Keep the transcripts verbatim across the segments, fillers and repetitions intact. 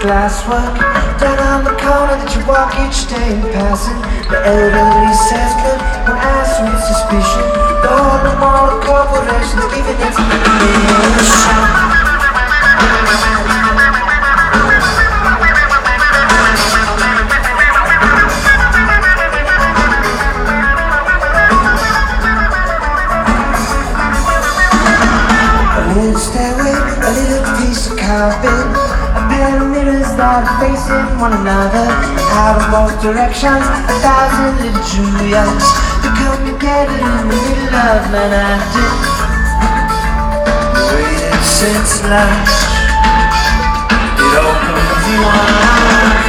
glasswork down on the corner that you walk each day in passing. The elderly says good when asked with suspicion. The whole of all the corporations giving its mission. A little stairway, a little piece of carpet, a pair of mirrors that are facing one another. Out of both directions, a thousand little Julias to come together in the middle of Manhattan. Waited since lunch, it all comes in one.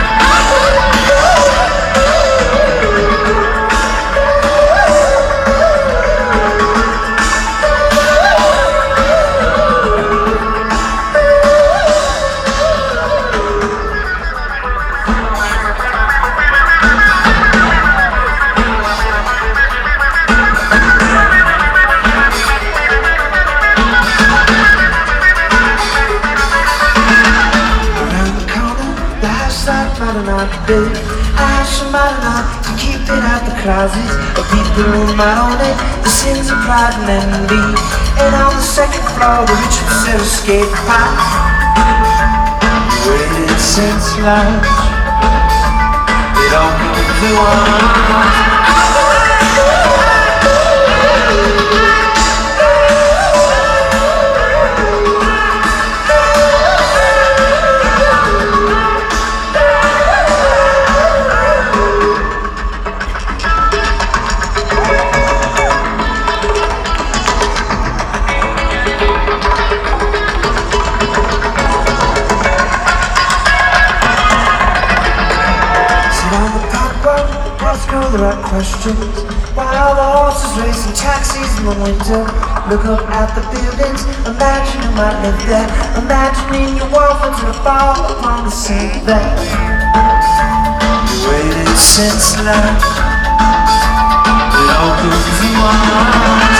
Big ash might not to keep it out the closet. A people who might own it, the sins of pride and envy. And on the second floor, the rich will still escape pot. Waited since lunch, it all comes to one. The right questions while the horses racing taxis in the winter. Look up at the buildings, imagine who might live there. Imagining you walk into the bar upon the same bed. You waited since lunch, it all comes in one.